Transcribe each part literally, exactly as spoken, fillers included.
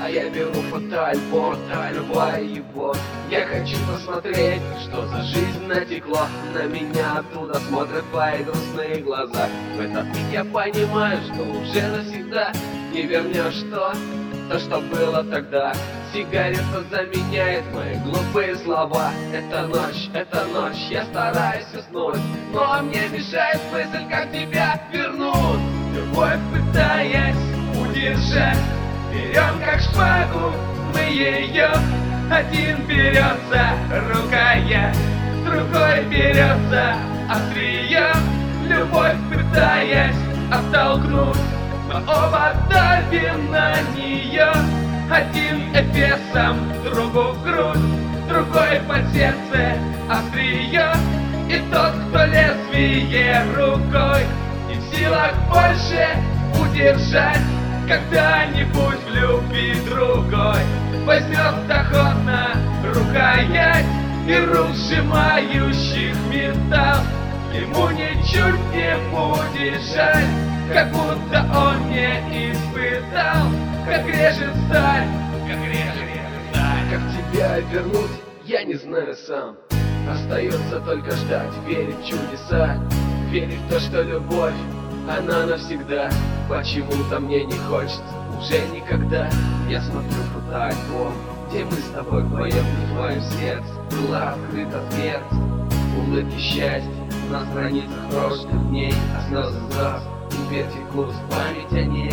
А я беру фотоальбом, открываю его. Я хочу посмотреть, что за жизнь натекло. На меня оттуда смотрят твои грустные глаза. В этот миг я понимаю, что уже навсегда не вернешь то, то, что было тогда. Сигарета заменяет мои глупые слова. Это ночь, это ночь, я стараюсь уснуть, но мне мешает мысль, как тебя вернуть. Любовь пытаясь удержать, берем как шпагу мы ее. Один берется рукоять, другой берется острие. Любовь пытаясь оттолкнуть, мы оба давим на нее. Один эфесом, другу в грудь, другой под сердце острие. И тот, кто лезвие рукой не в силах больше удержать, когда-нибудь в любви другой возьмет охотно рукоять и рук сжимающих металл. Ему ничуть не будет жаль, как будто он не испытал, как режет сталь, как режет сталь. Как тебя вернуть, я не знаю сам. Остается только ждать, верить в чудеса, верить в то, что любовь, она навсегда. Почему-то мне не хочется уже никогда. Я смотрю фотоальбом, где мы с тобой вдвоем, в твоем сердце была открыта дверца. Улыбки счастья на страницах прошлых дней, а слезы слез теперь текут в память о ней,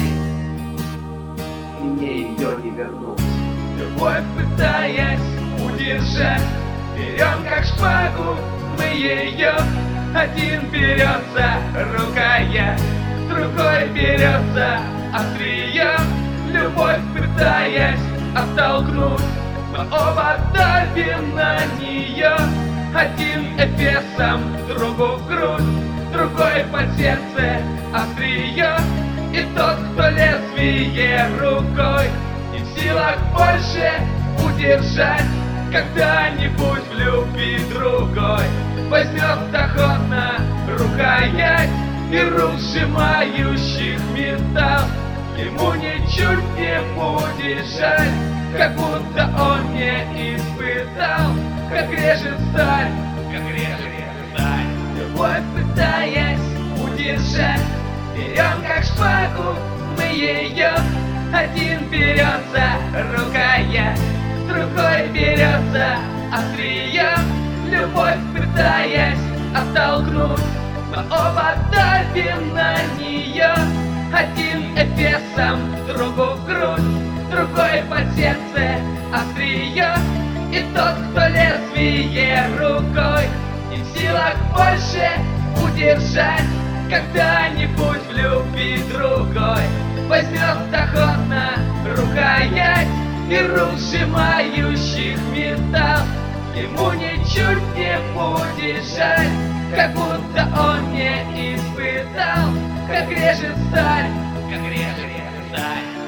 и мне ее не вернуть. Любовь пытаясь удержать, берем как шпагу мы ее. Один берется рукоять, другой берется острие. Любовь пытаясь оттолкнуть, мы оба давим на нее. Один эфесом, другу в грудь, другой под сердце острие. И тот, кто лезвие рукой не в силах больше удержать, когда-нибудь в любви другой возьмет охотно рукоять и рук сжимающих металл. Ему ничуть не будет жаль, как будто он не испытал, как режет сталь, как режет сталь. Любовь пытаясь удержать, берем как шпагу мы ее. Один берется рукоять, другой берется острие. Любовь пытаясь оттолкнуть, мы оба давим на нее. Один эфесом, другу в грудь, другой под сердце острие. И тот, кто лезвие рукой не в силах больше удержать, когда-нибудь в любви другой возьмет охотно рукоять и рук сжимающих металл. Ему ничуть не будет жаль, как будто он не испытал, как режет сталь, как режет сталь.